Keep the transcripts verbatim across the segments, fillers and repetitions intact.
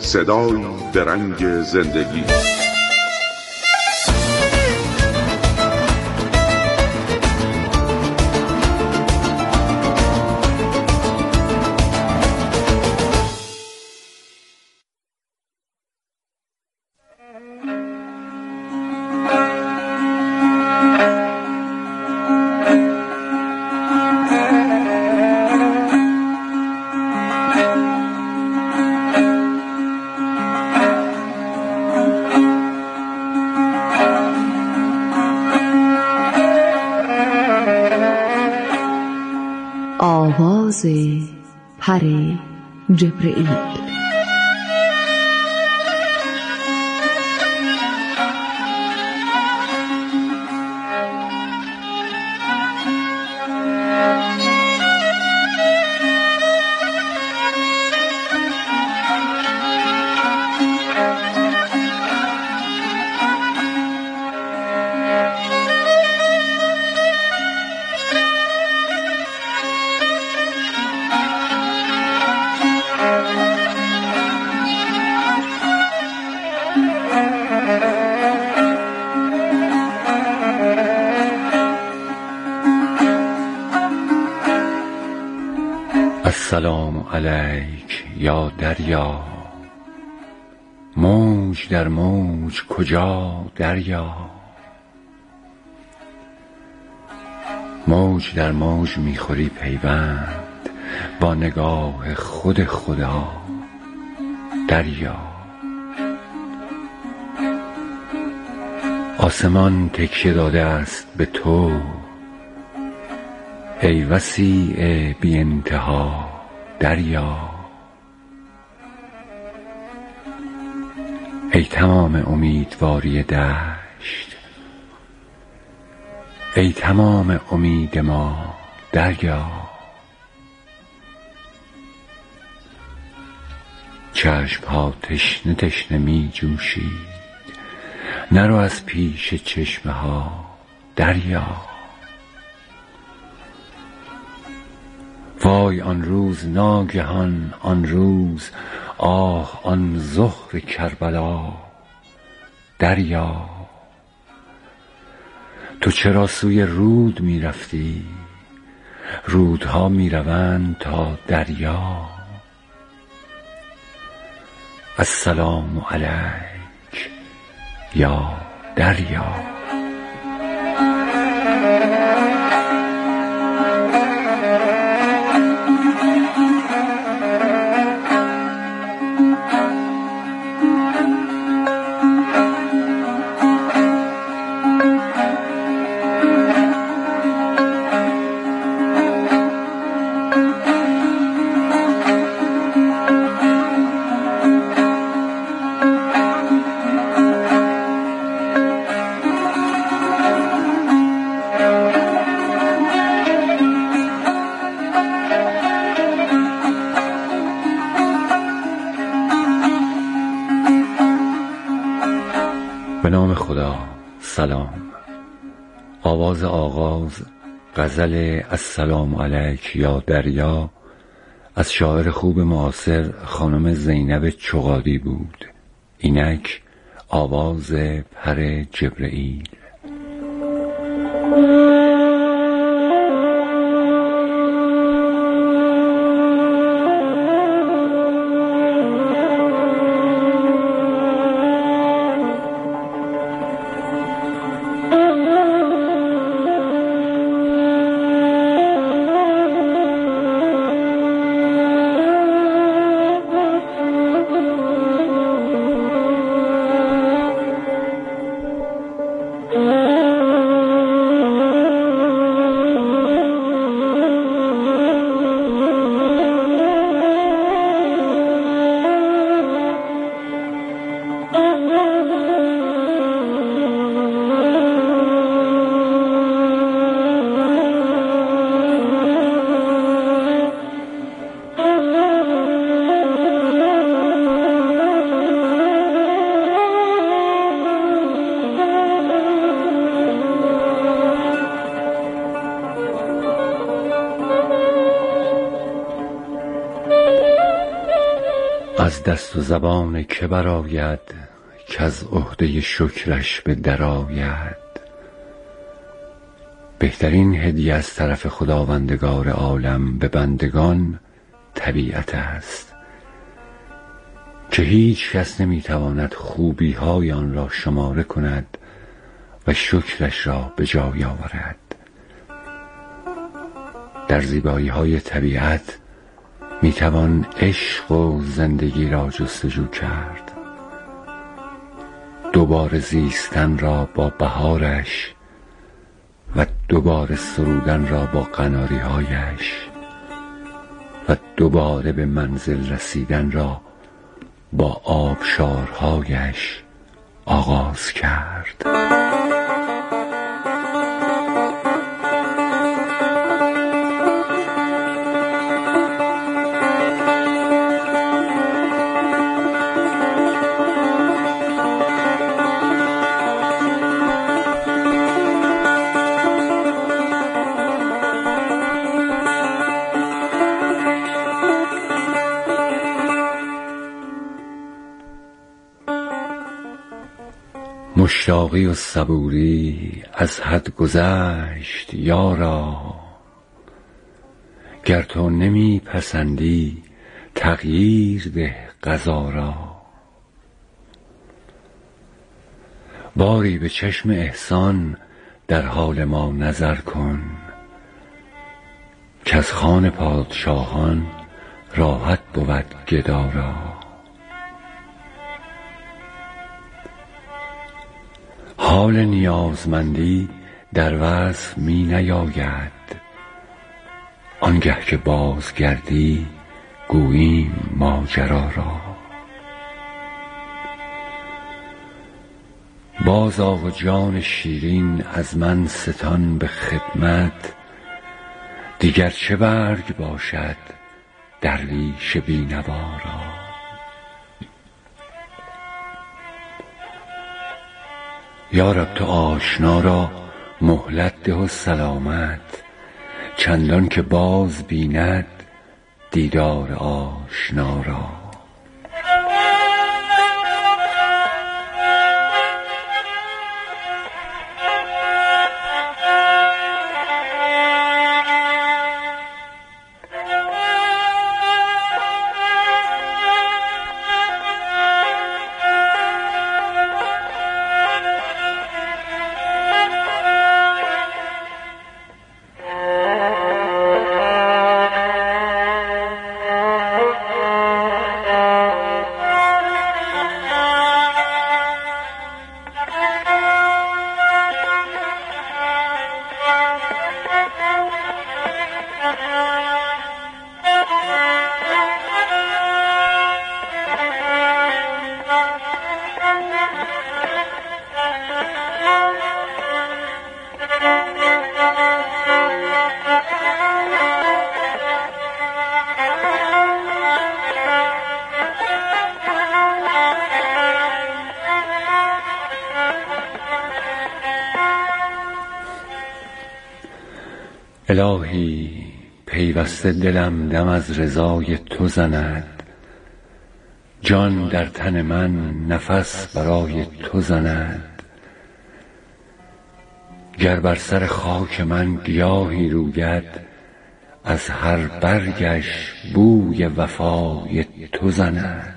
صدایی به رنگ زندگی. آواز پر جبرئیل. السلام علیک یا دریا، موج در موج کجا دریا؟ موج در موج میخوری پیوند با نگاه خود خدا دریا. آسمان تکیه داده است به تو ای وسیع بی انتها دریا. ای تمام امیدواری دشت، ای تمام امید ما دریا. چشم‌ها تشنه تشنه می جوشید، نرو از پیش چشمه ها دریا. وای آن روز ناگهان، آن روز آه آن ظهر کربلا دریا. تو چرا سوی رود می رفتی؟ رودها می روند تا دریا. السلام علیک یا دریا. به نام خدا. سلام. آواز آغاز غزل السلام علیک یا دریا از شاعر خوب معاصر خانم زینب چغادی بود. اینک آواز پر جبرئیل. از دست و زبان که برآید کز عهده شکرش به درآید. بهترین هدیه از طرف خداوندگار عالم به بندگان طبیعت است که هیچ کس نمیتواند خوبی های آن را شماره کند و شکرش را به جای آورد. در زیبایی های طبیعت میتوان عشق و زندگی را جستجو کرد، دوباره زیستن را با بهارش و دوباره سرودن را با قناری هایش و دوباره به منزل رسیدن را با آبشارهایش آغاز کرد. مشتاقی و صبوری از حد گذشت یارا، گر تو نمی پسندی تغییر ده قضا را. باری به چشم احسان در حال ما نظر کن کز خوان پادشاهان راحت بود گدا را. حال نیازمندی در وصف می نیاید، آنگه که بازگردی گوییم ماجرا را. بازآ و جان شیرین از من ستان به خدمت، دیگر چه برگ باشد درویش بینوا را. یارب تو آشنا را مهلت ده و سلامت، چندان که باز بیند دیدار آشنا را. الهی پیوسته دلم دم از رضای تو زند، جان در تن من نفس برای تو زند. گر بر سر خاک من گیاهی روید، از هر برگش بوی وفای تو زند.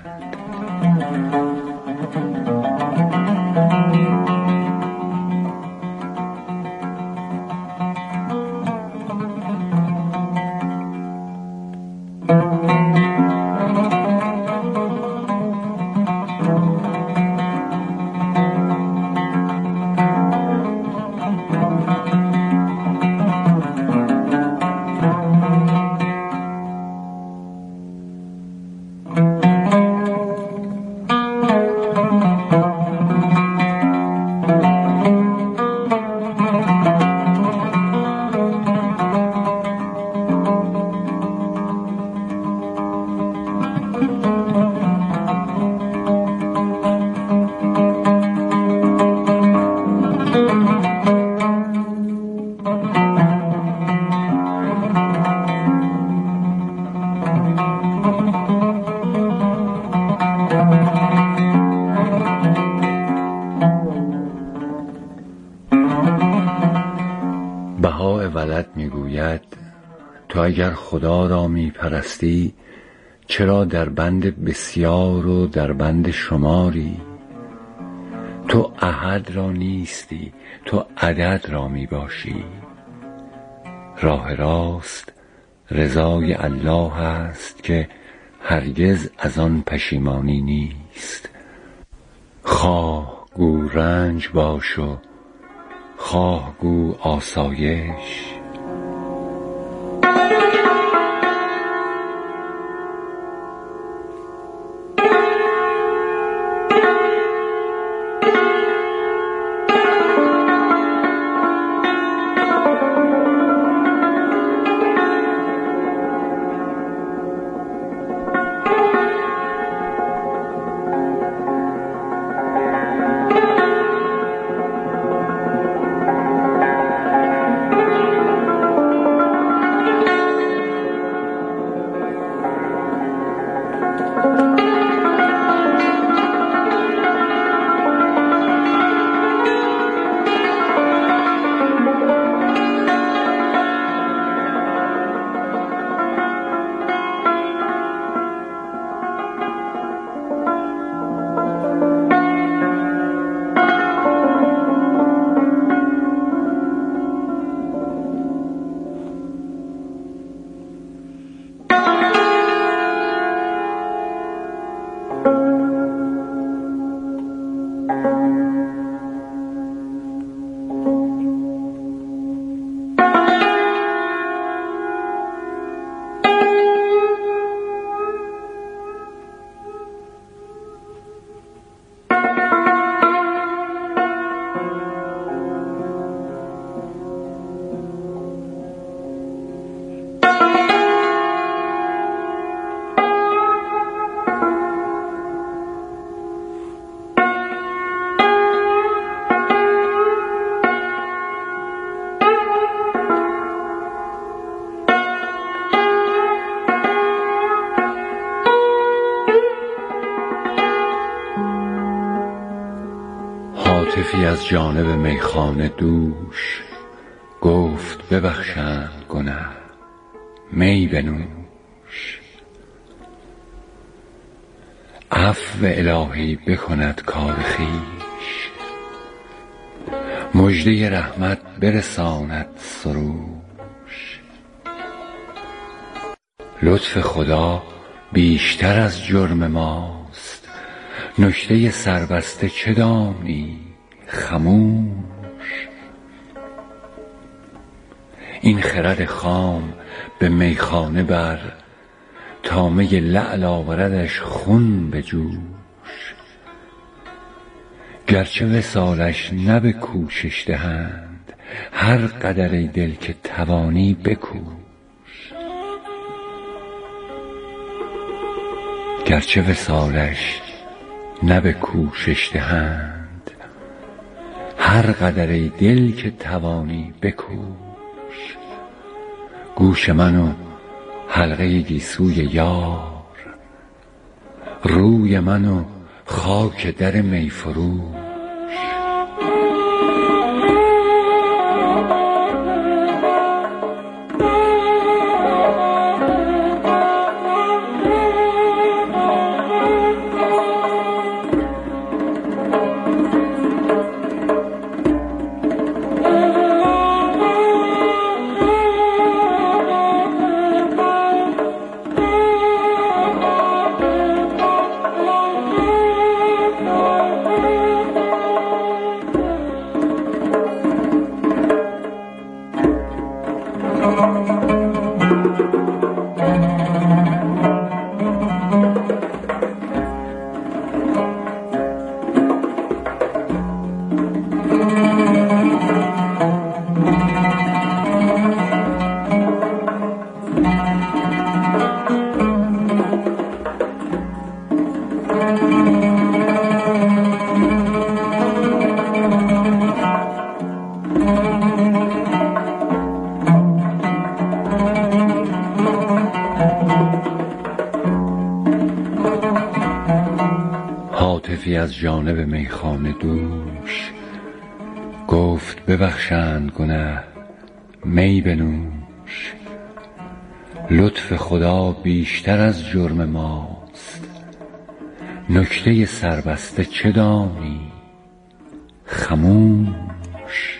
تو اگر خدا را می پرستی چرا در بند بسیار و در بند شماری؟ تو احد را نیستی، تو عدد را می باشی. راه راست رضای الله است که هرگز از آن پشیمانی نیست. خواه گو رنج باش و خواه گو آسایش. هاتفی از جانب میخانه دوش گفت ببخشند گنه می بنوش. عفو الهی بکند کار خویش، مژده رحمت برساند سروش. لطف خدا بیشتر از جرم ماست، نکته سربسته چه دانی خموش. این خرد خام به میخانه بر، تا می لعل آوردش خون به جوش. گرچه وصالش نه به کوشش دهند، هر قدر ای دل که توانی بکوش. گرچه وصالش نه به کوشش دهند، هر قدر ای دل که توانی بکوش. گوش من و حلقه گیسوی یار، روی من و خاک در می فروش. هاتفی از جانب میخانه دوش گفت ببخشند گنه می بنوش. لطف خدا بیشتر از جرم ماست، نکته سربسته چه دانی؟ خموش.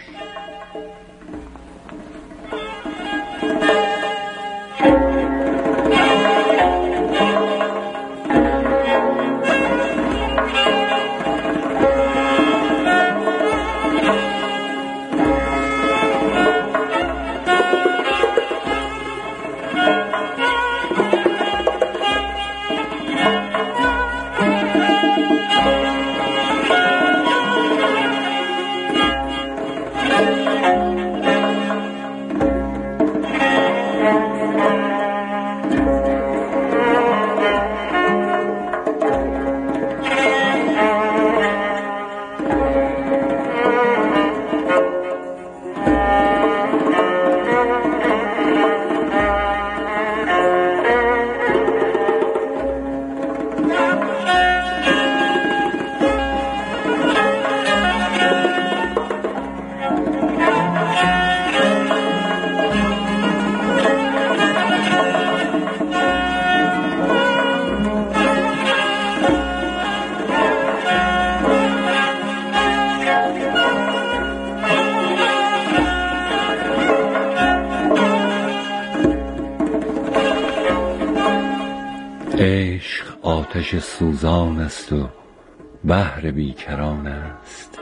عشق آتش سوزان است و بحر بیکران است،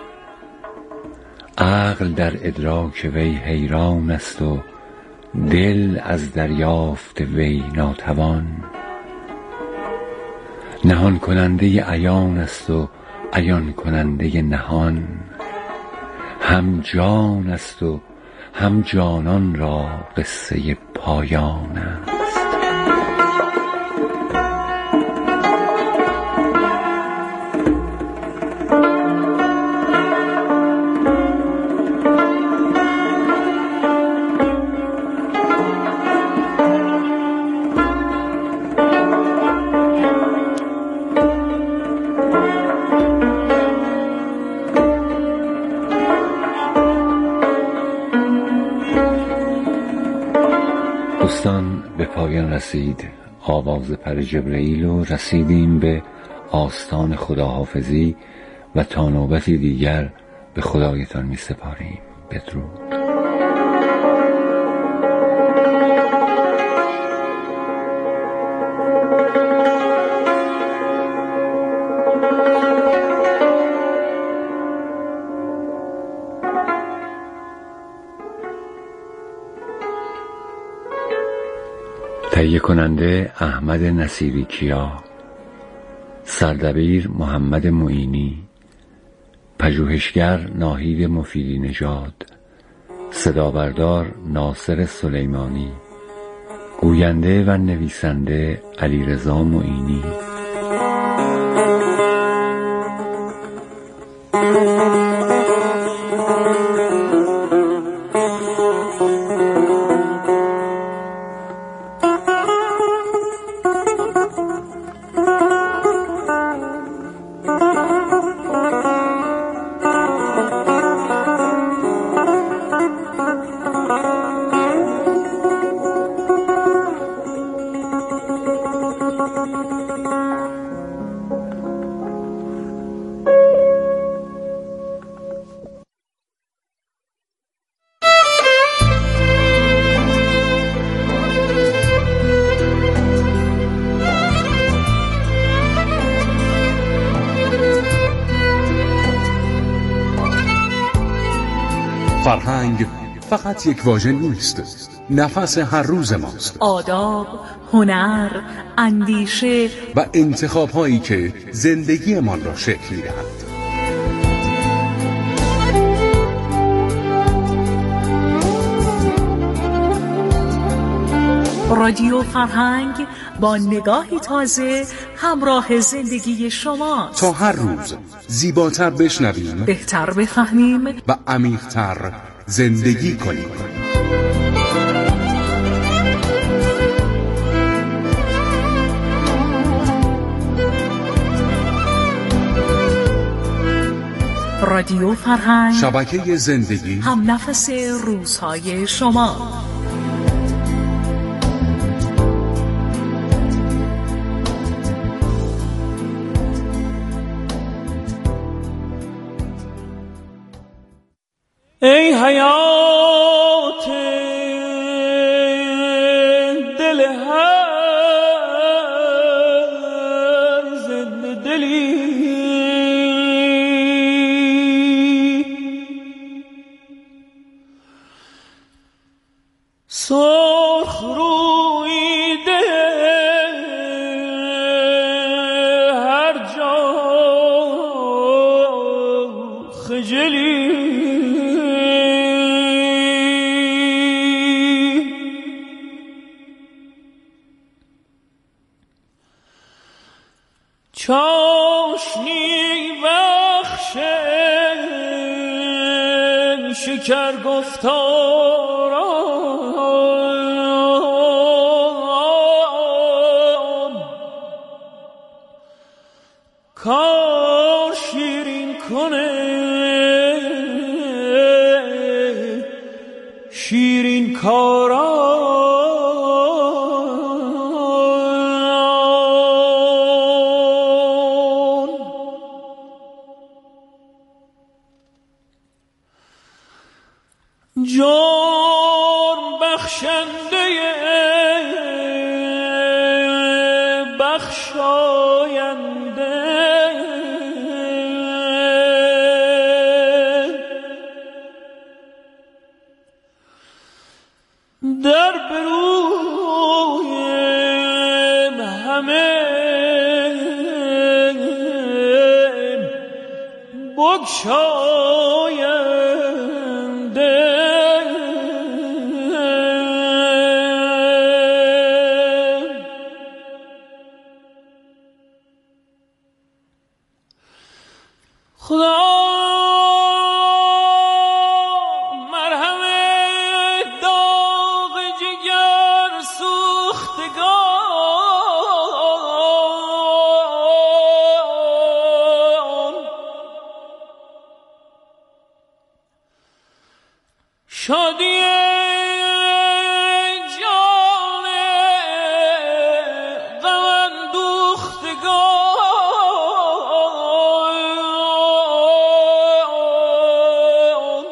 عقل در ادراک وی حیران است و دل از دریافت وی ناتوان. نهان کننده عیان است و عیان کننده نهان، هم جان است و هم جانان را قصه پایان است. دوستان، به پایان رسید آواز پر جبرئیل و رسیدیم به آستان خداحافظی و تا نوبتی دیگر به خدایتان می سپاریم. بدرود. تهیه کننده احمد نصیری کیا، سردبیر محمد معینی، پژوهشگر ناهید مفیدی نژاد، صدابردار ناصر سلیمانی، گوینده و نویسنده علیرضا معینی. فرهنگ فقط یک واژه نیست، نفس هر روز ماست. آداب، هنر، اندیشه و انتخاب هایی که زندگیمان را شکل می‌دهند. رادیو فرهنگ با نگاهی تازه همراه زندگی شما، تا هر روز زیباتر بشنویم، بهتر بفهمیم و عمیق‌تر زندگی کنیم. رادیو فرهنگ، شبکه زندگی، هم نفس روزهای شما. ای حیات دل هر زنده دلی، سرخ رویده هر جا خجلی، چاشنی بخش شکر گفتاران، کار شیرین کنه شیرین کاران. جرم بخشنده بخشاینده، در بروی همه بگشاینده، خدا مرهم داغ جگر سوختگان، شادی جان غم اندوختگان،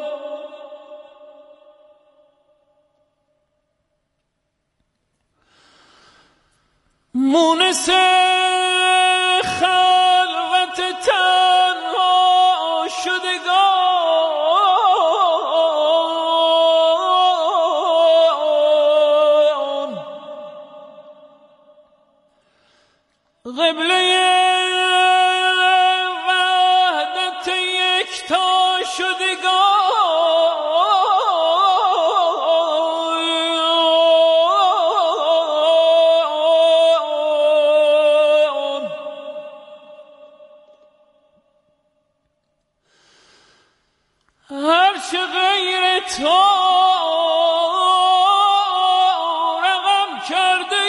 مونس خلوت تنها شدگان، قبله وحدت یکتا شدگان، هرچه غیر تو رقم کرده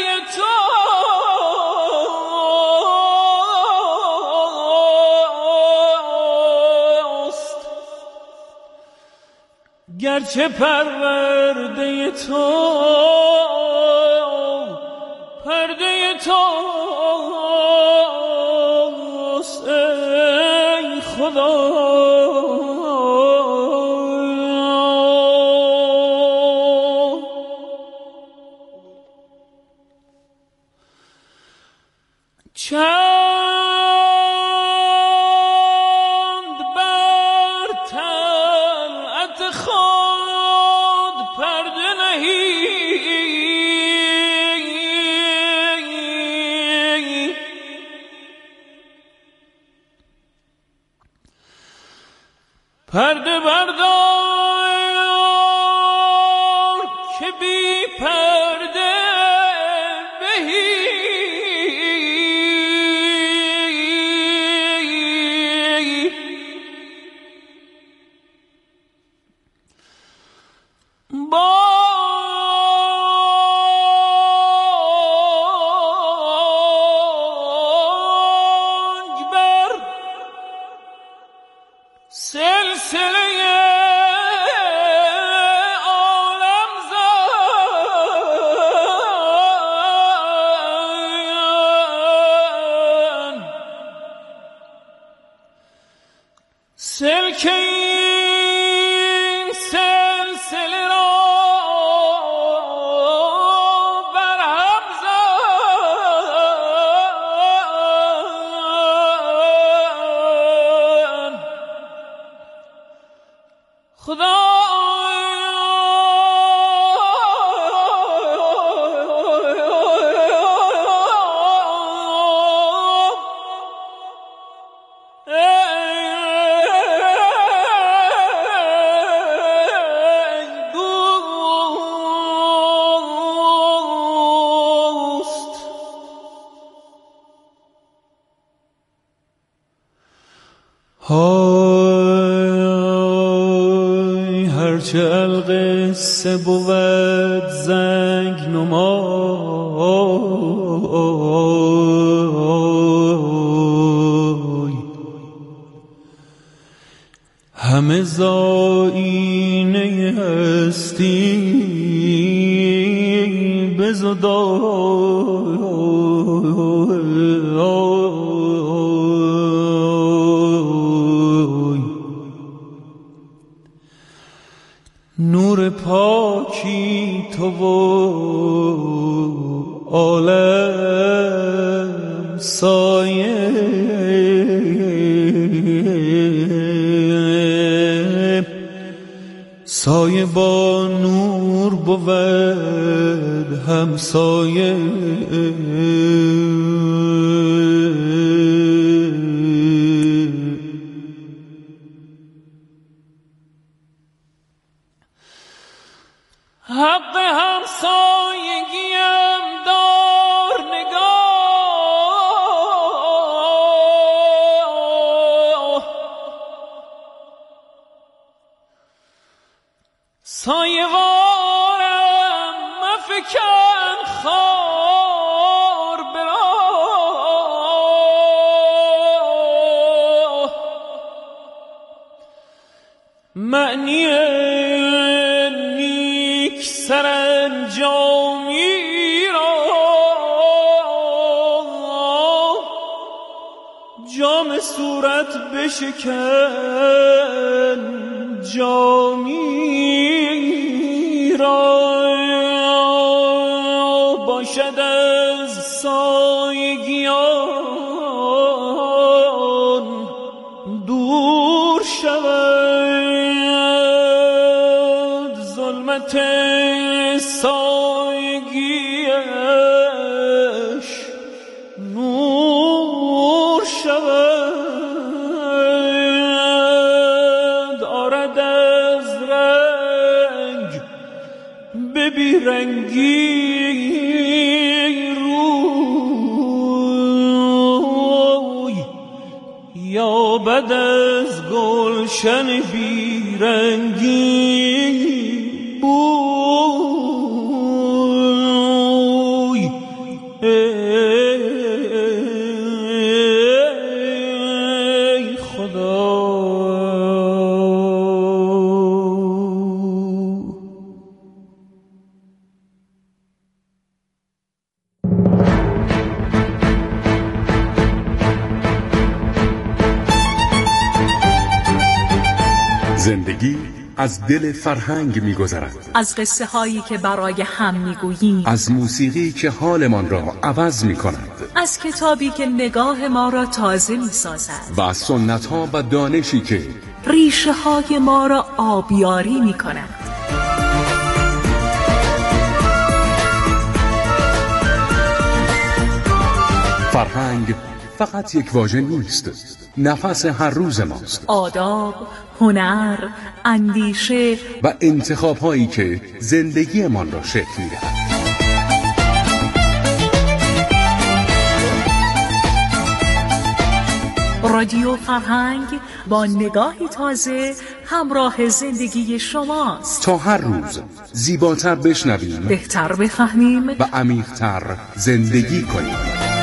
توست، گرچه پرورده تو پرده توست، ای خدا چند بر طلعت خود پرده نهی، پرده بردار که بی پرده بهی، بانگ بر سلسله عالم زن، سلک این های هرچه القصه بود زنگ نمای همه زاینه هستی بزدای نور پاکی تو و عالم سایه سایه با نور بود همسایه حق همسایگیم دار نگاه سایه وارم مفکن خار براه معنی سرانجامی را جام صورت بشکن جامی را باشد از سایگیان دور شود ظلمت سایگیش نور شود آرد از رنگ به بیرنگی روی یا بد از گلشن بیرنگی زندگی از دل فرهنگ می‌گذرد. از قصه هایی که برای هم میگوییم، از موسیقی که حالمان را عوض می‌کند، از کتابی که نگاه ما را تازه می‌سازد و از سنت‌ها و دانشی که ریشه های ما را آبیاری می‌کند. فرهنگ فقط یک واژه نیست، نفس هر روز ماست. آداب، هنر، اندیشه و انتخاب‌هایی که زندگیمان را شکل می‌دهد. رادیو فرهنگ با نگاهی تازه همراه زندگی شماست. تا هر روز زیباتر بشنویم، بهتر بفهمیم و عمیق‌تر زندگی کنیم.